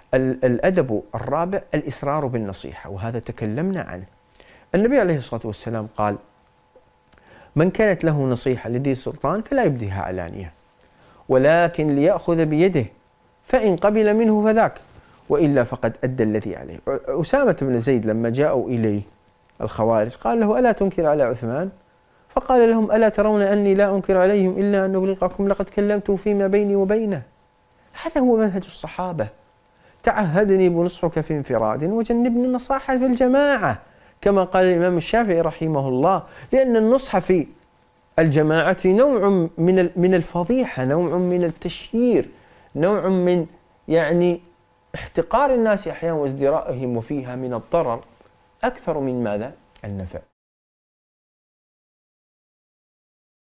الأدب الرابع الإصرار بالنصيحة، وهذا تكلمنا عنه. النبي عليه الصلاة والسلام قال: من كانت له نصيحة لذي سلطان فلا يبديها علانية، ولكن ليأخذ بيده، فإن قبل منه فذاك، وإلا فقد أدى الذي عليه. أسامة بن زيد لما جاءوا إليه الخوارج قال له: ألا تنكر على عثمان؟ فقال لهم: ألا ترون أني لا أنكر عليهم إلا أن أبلغكم لقد كلمته فيما بيني وبينه. هذا هو منهج الصحابة: تعهدني بنصحك في انفراد وجنبني النصاحة في الجماعة، كما قال الإمام الشافعي رحمه الله، لأن النصح في الجماعة نوع من الفضيحة، نوع من التشهير، نوع من احتقار الناس أحيانا وازدرائهم، وفيها من الضرر أكثر من ماذا؟ النفع.